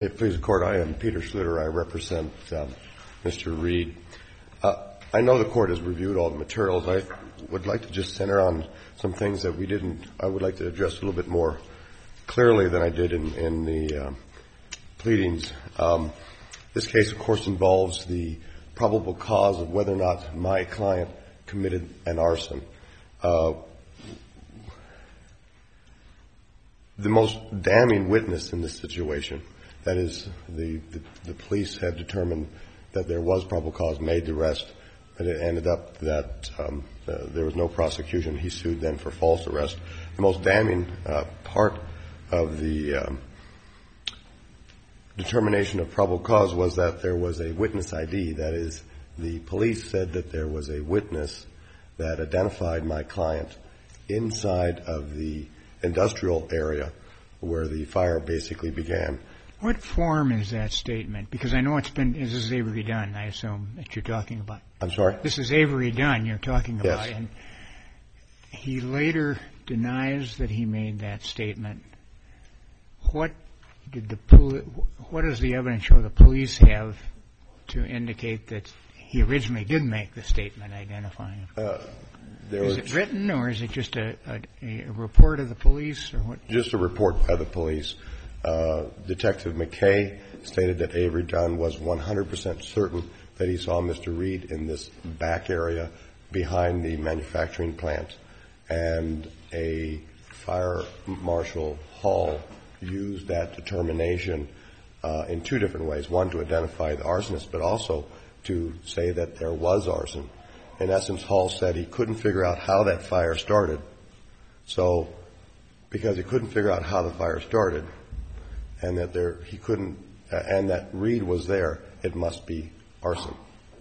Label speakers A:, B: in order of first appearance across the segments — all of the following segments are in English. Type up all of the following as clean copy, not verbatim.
A: Please, the Court, I am Peter Schluter. I represent Mr. Reed. I know the Court has reviewed all the materials. I would like to just center on some things that we didn't. I would like to address a little bit more clearly than I did in the pleadings. This case, of course, involves the probable cause of whether or not my client committed an arson. The most damning witness in this situation, that is, the police had determined that there was probable cause, made the arrest, but it ended up that there was no prosecution. He sued then for false arrest. The most damning part of the determination of probable cause was that there was a witness ID. That is, the police said that there was a witness that identified my client inside of the industrial area where the fire basically began.
B: What form is that statement? Because I know this is Avery Dunn, I assume, that you're talking about.
A: I'm sorry?
B: This is Avery Dunn you're talking about.
A: Yes.
B: And he later denies that he made that statement. What does the evidence show the police have to indicate that he originally did make the statement identifying him? Is it written, or is it just a report of the police, or what?
A: Just a report by the police. Detective McKay stated that Avery Dunn was 100% certain that he saw Mr. Reed in this back area behind the manufacturing plant, and a fire marshal Hall used that determination in two different ways. One, to identify the arsonist, but also to say that there was arson. In essence, Hall said he couldn't figure out how that fire started. So, because he couldn't figure out how the fire started, and that and that Reed was there, it must be arson.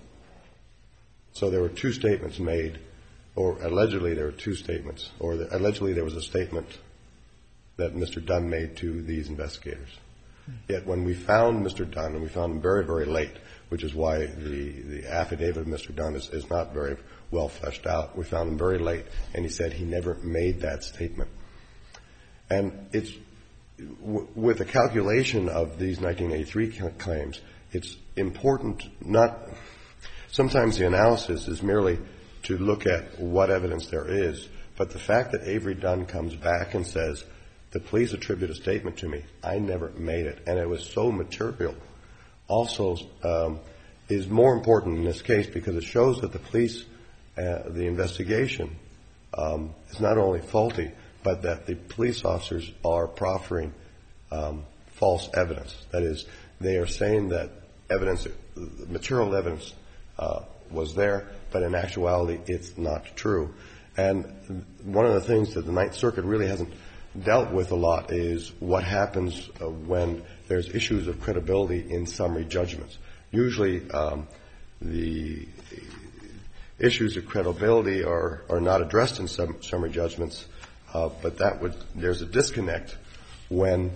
A: So there were two statements made, or allegedly there were two statements, or allegedly there was a statement that Mr. Dunn made to these investigators. Yet when we found Mr. Dunn, and we found him very, very late, which is why the affidavit of Mr. Dunn is not very well fleshed out. We found him very late, and he said he never made that statement. And it's, with the calculation of these 1983 claims, it's important sometimes the analysis is merely to look at what evidence there is, but the fact that Avery Dunn comes back and says, the police attribute a statement to me, I never made it, and it was so material, also is more important in this case because it shows that the police, the investigation is not only faulty, but that the police officers are proffering false evidence. That is, they are saying that material evidence was there, but in actuality it's not true. And one of the things that the Ninth Circuit really hasn't dealt with a lot is what happens when there's issues of credibility in summary judgments. Usually the issues of credibility are not addressed in summary judgments, but there's a disconnect when,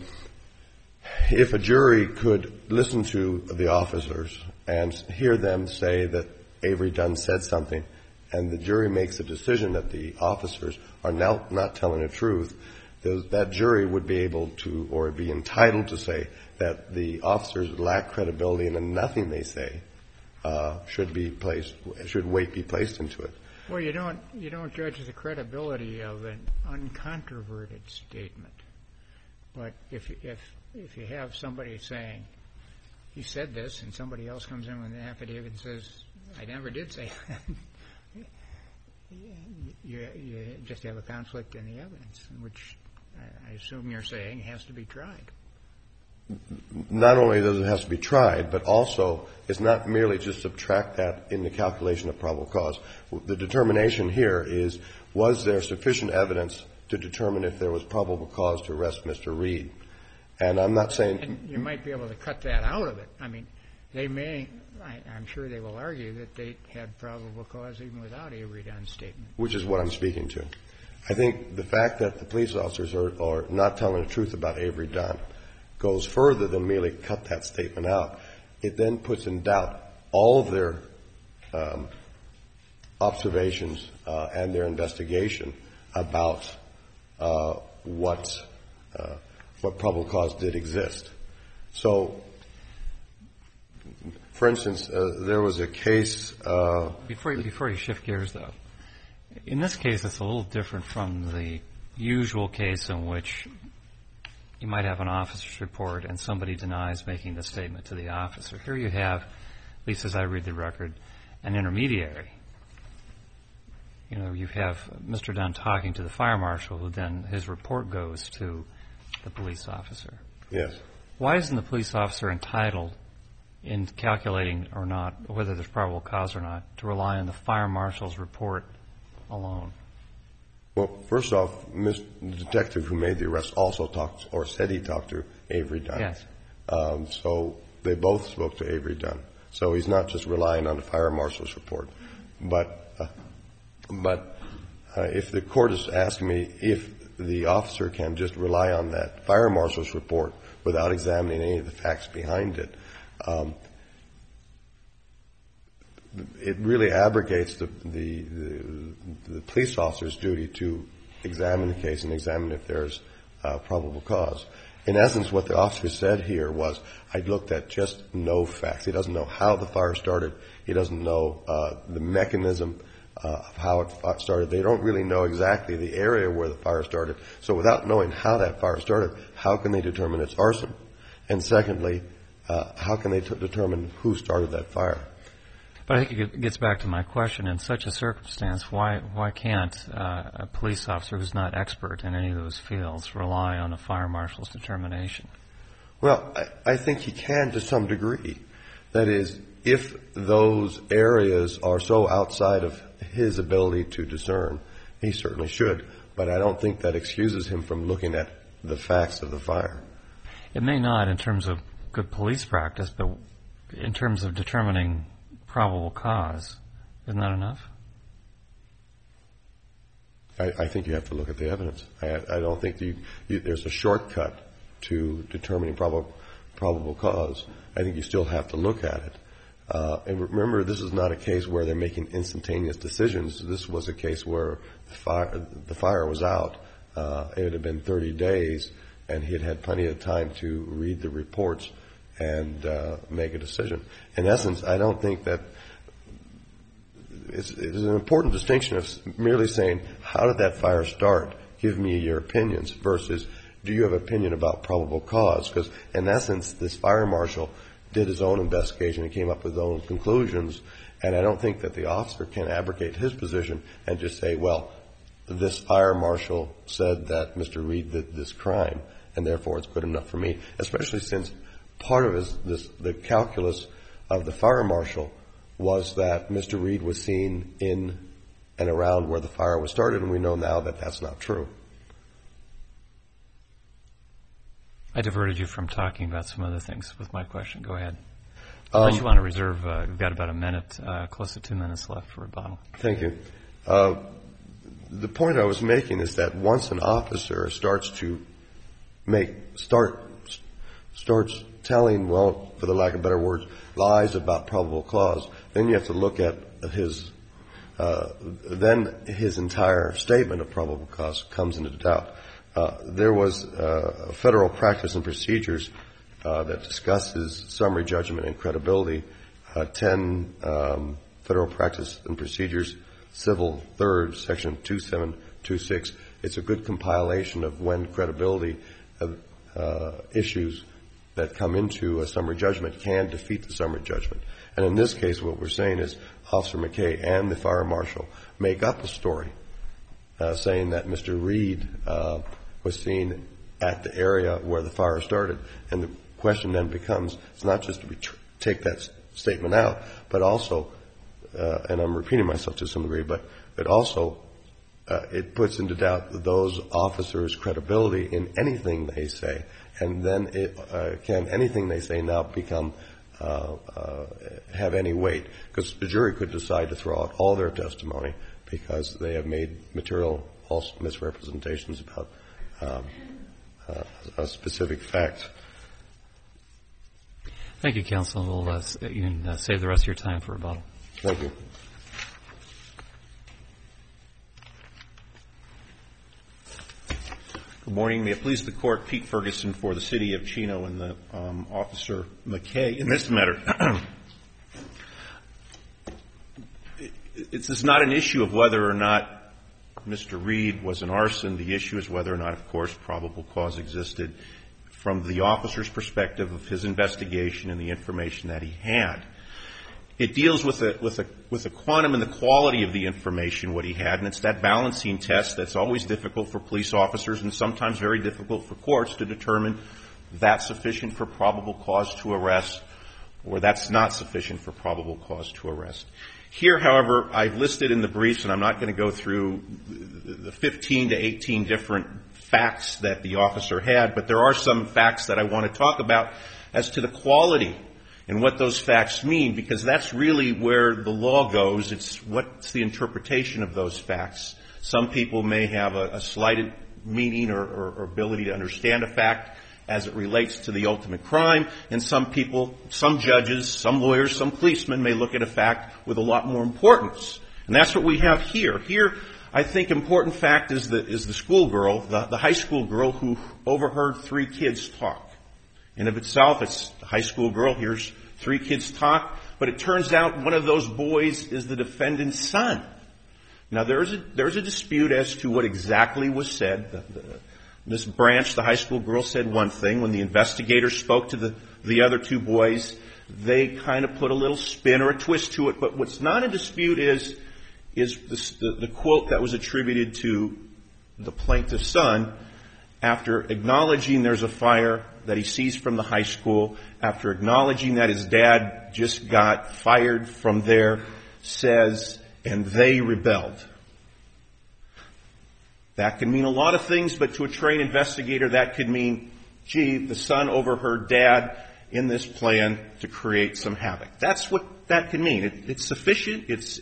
A: if a jury could listen to the officers and hear them say that Avery Dunn said something, and the jury makes a decision that the officers are now not telling the truth, that jury would be able to, or be entitled to say that the officers lack credibility and that nothing they say should weight be placed into it.
B: Well, you don't judge the credibility of an uncontroverted statement. But if you have somebody saying, he said this, and somebody else comes in with an affidavit and says, I never did say that, you just have a conflict in the evidence, which I assume you're saying has to be tried.
A: Not only does it have to be tried, but also it's not merely just subtract that in the calculation of probable cause. The determination here is, was there sufficient evidence to determine if there was probable cause to arrest Mr. Reed? And I'm not saying...
B: And you might be able to cut that out of it. I mean, they may, I'm sure they will argue that they had probable cause even without Avery Dunn's statement.
A: Which is what I'm speaking to. I think the fact that the police officers are not telling the truth about Avery Dunn goes further than merely cut that statement out. It then puts in doubt all of their observations and their investigation about what probable cause did exist. So, for instance, there was a case.
C: Before you shift gears, though, in this case, it's a little different from the usual case in which you might have an officer's report and somebody denies making the statement to the officer. Here you have, at least as I read the record, an intermediary. You know, you have Mr. Dunn talking to the fire marshal, who then his report goes to the police officer.
A: Yes.
C: Why isn't the police officer entitled, in calculating or not, whether there's probable cause or not, to rely on the fire marshal's report alone?
A: Well, first off, the detective who made the arrest also talked, or said he talked to Avery Dunn.
C: Yes.
A: So they both spoke to Avery Dunn. So he's not just relying on the fire marshal's report. But if the court is asking me if the officer can just rely on that fire marshal's report without examining any of the facts behind it, it really abrogates the police officer's duty to examine the case and examine if there's probable cause. In essence, what the officer said here was, I looked at just no facts. He doesn't know how the fire started. He doesn't know the mechanism of how it started. They don't really know exactly the area where the fire started. So without knowing how that fire started, how can they determine it's arson? And secondly, how can they determine who started that fire?
C: But I think it gets back to my question. In such a circumstance, why can't a police officer who's not expert in any of those fields rely on a fire marshal's determination?
A: Well, I think he can to some degree. That is, if those areas are so outside of his ability to discern, he certainly should. But I don't think that excuses him from looking at the facts of the fire.
C: It may not in terms of good police practice, but in terms of determining probable cause, isn't that enough?
A: I think you have to look at the evidence. I don't think there's a shortcut to determining probable cause. I think you still have to look at it. And remember, this is not a case where they're making instantaneous decisions. This was a case where the fire was out. It had been 30 days, and he had had plenty of time to read the reports and make a decision. In essence, I don't think that it's an important distinction of merely saying, how did that fire start? Give me your opinions, versus do you have an opinion about probable cause? Because in essence, this fire marshal did his own investigation and came up with his own conclusions, and I don't think that the officer can abrogate his position and just say, well, this fire marshal said that Mr. Reed did this crime, and therefore it's good enough for me, especially since part of the calculus of the fire marshal was that Mr. Reed was seen in and around where the fire was started, and we know now that that's not true.
C: I diverted you from talking about some other things with my question. Go ahead. Unless you want to reserve, we've got about a minute, close to 2 minutes left for rebuttal.
A: Thank you. The point I was making is that once an officer starts telling, well, for the lack of better words, lies about probable cause, then you have to look at then his entire statement of probable cause comes into doubt. There was federal practice and procedures that discusses summary judgment and credibility, 10 federal practice and procedures, civil 3rd, section 2726. It's a good compilation of when credibility issues that come into a summary judgment can defeat the summary judgment. And in this case, what we're saying is Officer McKay and the fire marshal make up a story saying that Mr. Reed was seen at the area where the fire started. And the question then becomes, it's not just to take that statement out, but also, and I'm repeating myself to some degree, but also it puts into doubt those officers' credibility in anything they say. And then can anything they say now become have any weight? Because the jury could decide to throw out all their testimony because they have made material false misrepresentations about a specific fact.
C: Thank you, counsel. You can save the rest of your time for rebuttal.
A: Thank you.
D: Good morning. May it please the Court, Pete Ferguson for the City of Chino and the Officer McKay. In this matter, this is not an issue of whether or not Mr. Reed was an arson. The issue is whether or not, of course, probable cause existed from the officer's perspective of his investigation and the information that he had. It deals with the quantum and the quality of the information, what he had, and it's that balancing test that's always difficult for police officers and sometimes very difficult for courts to determine that's sufficient for probable cause to arrest or that's not sufficient for probable cause to arrest. Here, however, I've listed in the briefs, and I'm not going to go through the 15 to 18 different facts that the officer had, but there are some facts that I want to talk about as to the quality and what those facts mean, because that's really where the law goes. It's what's the interpretation of those facts. Some people may have a slighted meaning or ability to understand a fact as it relates to the ultimate crime, and some people, some judges, some lawyers, some policemen may look at a fact with a lot more importance. And that's what we have here. Here, I think important fact is the schoolgirl, the high school girl who overheard 3 kids talk. And of itself, it's a high school girl, here's 3 kids talk, but it turns out one of those boys is the defendant's son. Now, there's a dispute as to what exactly was said. Ms. Branch, the high school girl, said one thing. When the investigator spoke to the other 2 boys, they kind of put a little spin or a twist to it. But what's not in dispute is the quote that was attributed to the plaintiff's son after acknowledging there's a fire that he sees from the high school, after acknowledging that his dad just got fired from there, says, and they rebelled. That can mean a lot of things, but to a trained investigator, that could mean, gee, the son overheard dad in this plan to create some havoc. That's what that can mean. It's sufficient. It's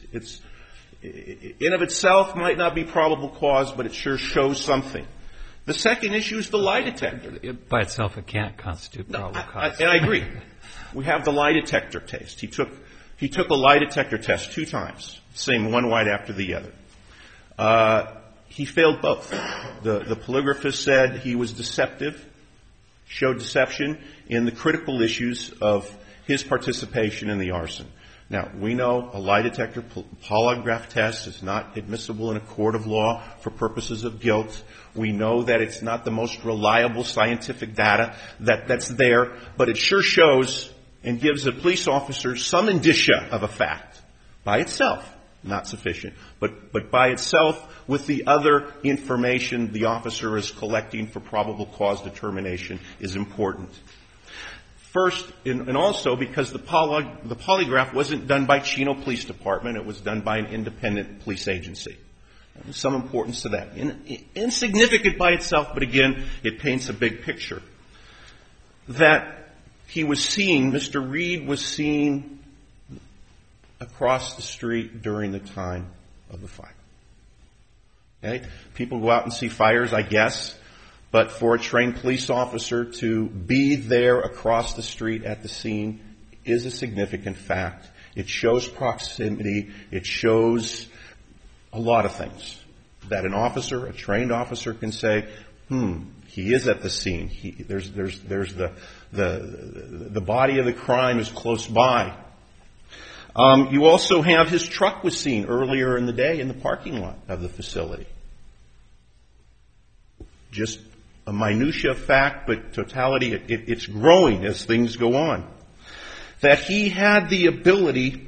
D: in of itself might not be probable cause, but it sure shows something. The second issue is the lie detector.
C: By itself, it can't constitute probable cause.
D: And I agree. We have the lie detector test. He took a lie detector test 2 times, same one right after the other. He failed both. The polygraphist said he was deceptive, showed deception in the critical issues of his participation in the arson. Now, we know a lie detector polygraph test is not admissible in a court of law for purposes of guilt. We know that it's not the most reliable scientific data that's there, but it sure shows and gives a police officer some indicia of a fact. By itself, not sufficient, but by itself with the other information the officer is collecting for probable cause determination is important. First, and also because the polygraph wasn't done by Chino Police Department, it was done by an independent police agency. There's some importance to that. Insignificant by itself, but again, it paints a big picture. That he was seen, Mr. Reed was seen across the street during the time of the fire. Okay? People go out and see fires, I guess. But for a trained police officer to be there across the street at the scene is a significant fact. It shows proximity. It shows a lot of things. That an officer, a trained officer, can say, he is at the scene. There's the body of the crime is close by. You also have his truck was seen earlier in the day in the parking lot of the facility. Just a minutia fact, but totality, it's growing as things go on. That he had the ability,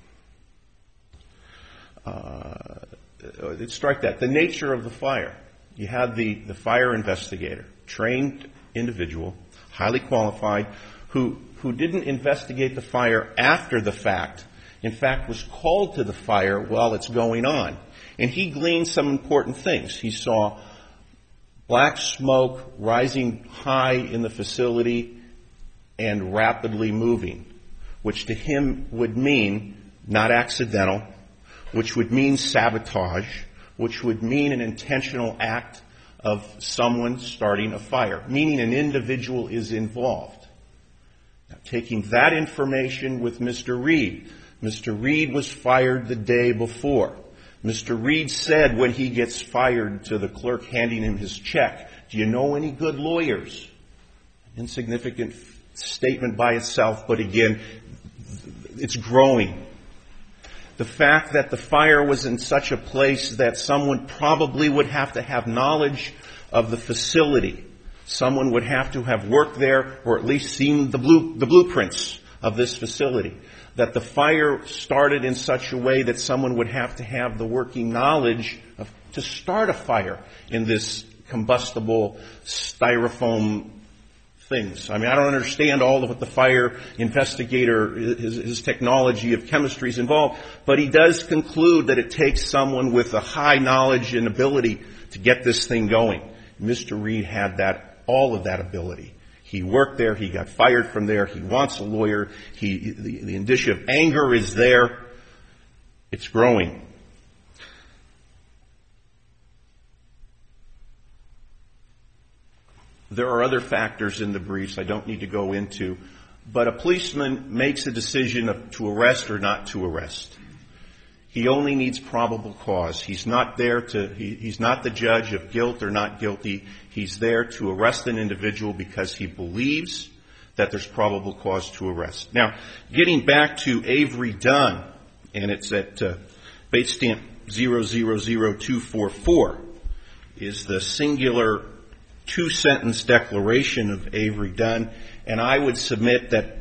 D: strike that, the nature of the fire. You had the fire investigator, trained individual, highly qualified, who didn't investigate the fire after the fact. In fact, was called to the fire while it's going on. And he gleaned some important things. He saw black smoke rising high in the facility and rapidly moving, which to him would mean not accidental, which would mean sabotage, which would mean an intentional act of someone starting a fire, meaning an individual is involved. Now, taking that information with Mr. Reed was fired the day before. Mr. Reed said when he gets fired to the clerk handing him his check, "Do you know any good lawyers?" Insignificant statement by itself, but again, it's growing. The fact that the fire was in such a place that someone probably would have to have knowledge of the facility. Someone would have to have worked there or at least seen the blueprints of this facility. That the fire started in such a way that someone would have to have the working knowledge to start a fire in this combustible styrofoam things. I mean, I don't understand all of what the fire investigator, his technology of chemistry is involved, but he does conclude that it takes someone with a high knowledge and ability to get this thing going. Mr. Reed had all of that ability. He worked there. He got fired from there. He wants a lawyer. The indicia of anger is there. It's growing. There are other factors in the briefs I don't need to go into, but a policeman makes a decision to arrest or not to arrest. He only needs probable cause. He's not he's not the judge of guilt or not guilty. He's there to arrest an individual because he believes that there's probable cause to arrest. Now, getting back to Avery Dunn, and it's at base stamp 000244, is the singular two-sentence declaration of Avery Dunn, and I would submit that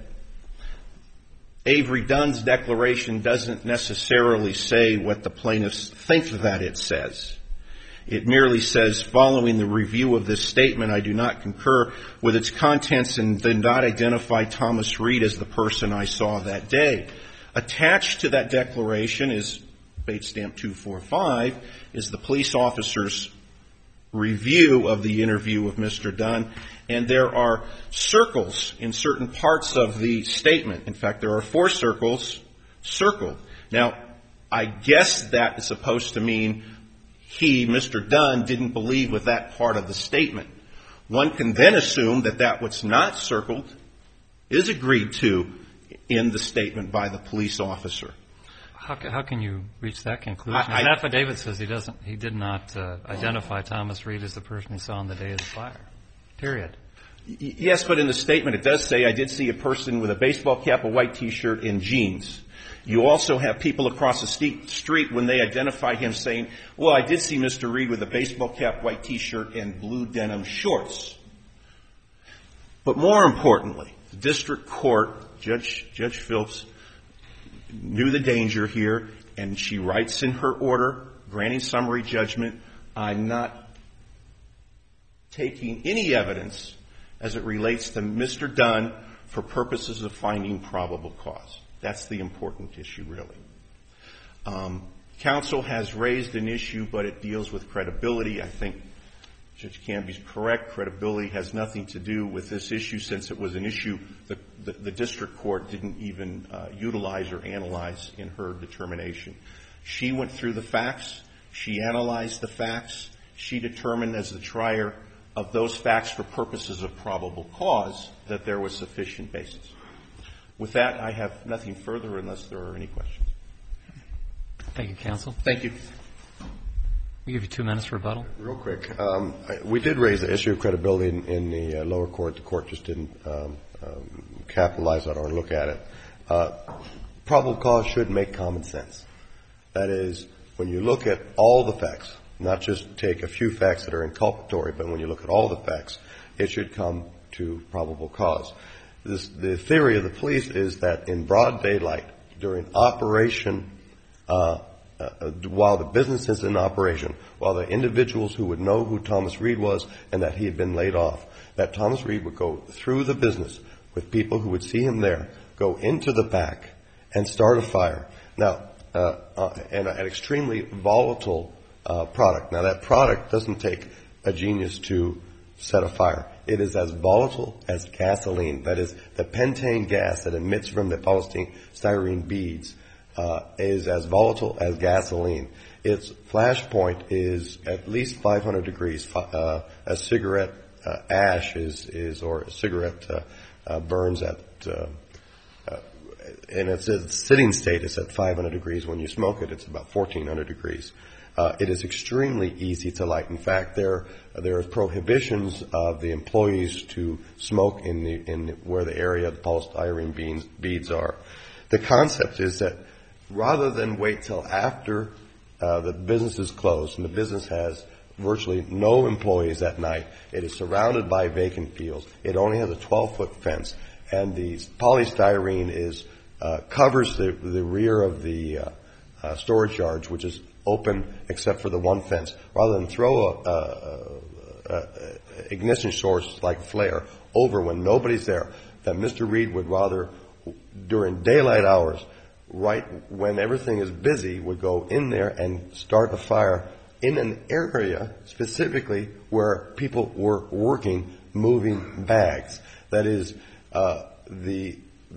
D: Avery Dunn's declaration doesn't necessarily say what the plaintiffs think that it says. It merely says, following the review of this statement, I do not concur with its contents and did not identify Thomas Reed as the person I saw that day. Attached to that declaration is, base stamp 245, is the police officer's review of the interview of Mr. Dunn, and there are circles in certain parts of the statement. In fact, there are 4 circles circled. Now, I guess that is supposed to mean he, Mr. Dunn, didn't believe with that part of the statement. One can then assume that what's not circled is agreed to in the statement by the police officer.
C: How can you reach that conclusion? His affidavit says he did not identify Thomas Reed as the person he saw on the day of the fire. Period.
D: Yes, but in the statement it does say, I did see a person with a baseball cap, a white T-shirt, and jeans. You also have people across the street when they identify him saying, well, I did see Mr. Reed with a baseball cap, white T-shirt, and blue denim shorts. But more importantly, the district court, Judge Phillips, knew the danger here, and she writes in her order, granting summary judgment, I'm not taking any evidence as it relates to Mr. Dunn for purposes of finding probable cause. That's the important issue, really. Counsel has raised an issue, but it deals with credibility. I think Judge Canby's correct. Credibility has nothing to do with this issue, since it was an issue the district court didn't even utilize or analyze in her determination. She went through the facts. She analyzed the facts. She determined as the trier of those facts for purposes of probable cause that there was sufficient basis. With that, I have nothing further unless there are any questions.
C: Thank you, counsel.
D: Thank you.
C: We'll give you 2 minutes for rebuttal.
A: Real quick. We did raise the issue of credibility in the lower court. The court just didn't capitalize on it or look at it. Probable cause should make common sense. That is, when you look at all the facts, not just take a few facts that are inculpatory, but when you look at all the facts, it should come to probable cause. The theory of the police is that in broad daylight, during operation, while the business is in operation, while the individuals who would know who Thomas Reed was and that he had been laid off, that Thomas Reed would go through the business with people who would see him there, go into the back, and start a fire. Now, and an extremely volatile product. Now, that product doesn't take a genius to set a fire. It is as volatile as gasoline. That is, the pentane gas that emits from the polystyrene beads is as volatile as gasoline. Its flash point is at least 500 degrees. A cigarette ash or a cigarette burns at in its sitting state, it's at 500 degrees. When you smoke it, it's about 1,400 degrees. It is extremely easy to light. In fact, there are prohibitions of the employees to smoke in where the area of the polystyrene beads are. The concept is that rather than wait till after the business is closed and the business has virtually no employees at night, it is surrounded by vacant fields. It only has a 12-foot fence, and the polystyrene covers the rear of the storage yards, which is open except for the one fence. Rather than throw a ignition source like flare over when nobody's there, that Mr. Reed would rather, during daylight hours, right when everything is busy, would go in there and start a fire in an area specifically where people were working, moving bags. That is, they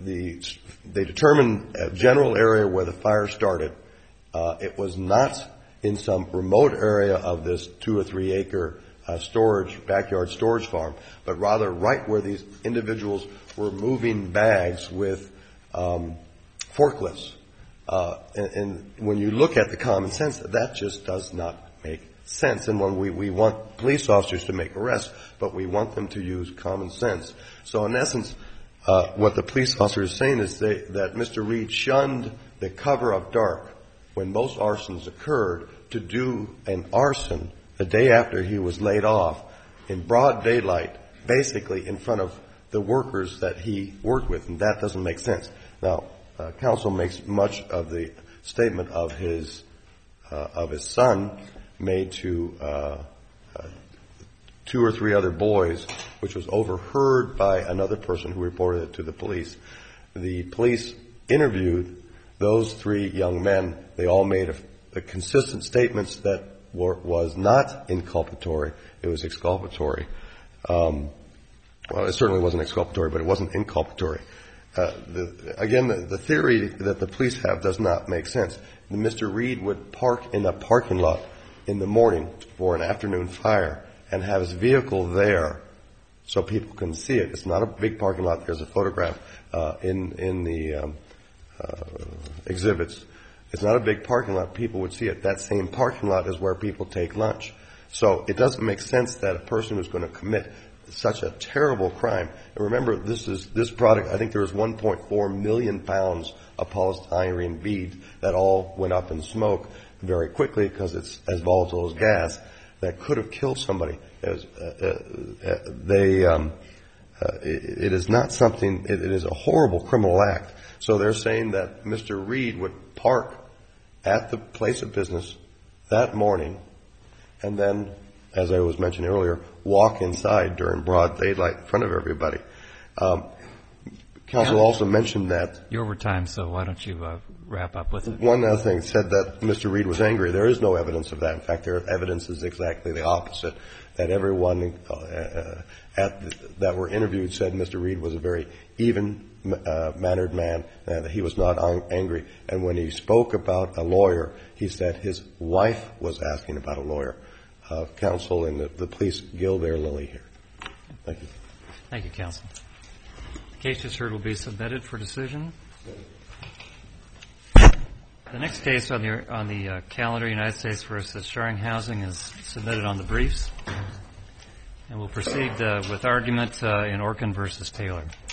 A: determined a general area where the fire started. It was not in some remote area of this 2 or 3 acre backyard storage farm, but rather right where these individuals were moving bags with forklifts. And when you look at the common sense, that just does not make sense. And when we want police officers to make arrests, but we want them to use common sense. So in essence, what the police officer is saying is that Mr. Reed shunned the cover of dark when most arsons occurred to do an arson the day after he was laid off in broad daylight, basically in front of the workers that he worked with, and that doesn't make sense. Now, counsel makes much of the statement of his son made to 2 or 3 other boys, which was overheard by another person who reported it to the police. The police interviewed those 3 young men. They all made a consistent statements that was not inculpatory. It was exculpatory. Well, it certainly wasn't exculpatory, but it wasn't inculpatory. Again, the theory that the police have does not make sense. Mr. Reed would park in a parking lot in the morning for an afternoon fire and have his vehicle there so people can see it. It's not a big parking lot. There's a photograph in the exhibits. It's not a big parking lot. People would see it. That same parking lot is where people take lunch. So it doesn't make sense that a person who's going to commit such a terrible crime. And remember, this product, I think there was 1.4 million pounds of polystyrene beads that all went up in smoke very quickly because it's as volatile as gas that could have killed somebody. It is not something, it is a horrible criminal act. So they're saying that Mr. Reed would park at the place of business that morning and then, as I was mentioning earlier, walk inside during broad daylight in front of everybody. Counsel also mentioned that... You're over time, so why don't you wrap up with it? One other thing, said that Mr. Reed was angry. There is no evidence of that. In fact, there evidence is exactly the opposite, that everyone that were interviewed said Mr. Reed was a very even-mannered man, and that he was not angry. And when he spoke about a lawyer, he said his wife was asking about a lawyer. Counsel and the police gill their lily here. Thank you.
C: Thank you, counsel. The case just heard will be submitted for decision. The next case on the calendar, United States versus Sharing Housing, is submitted on the briefs. And we'll proceed with argument in Orkin versus Taylor.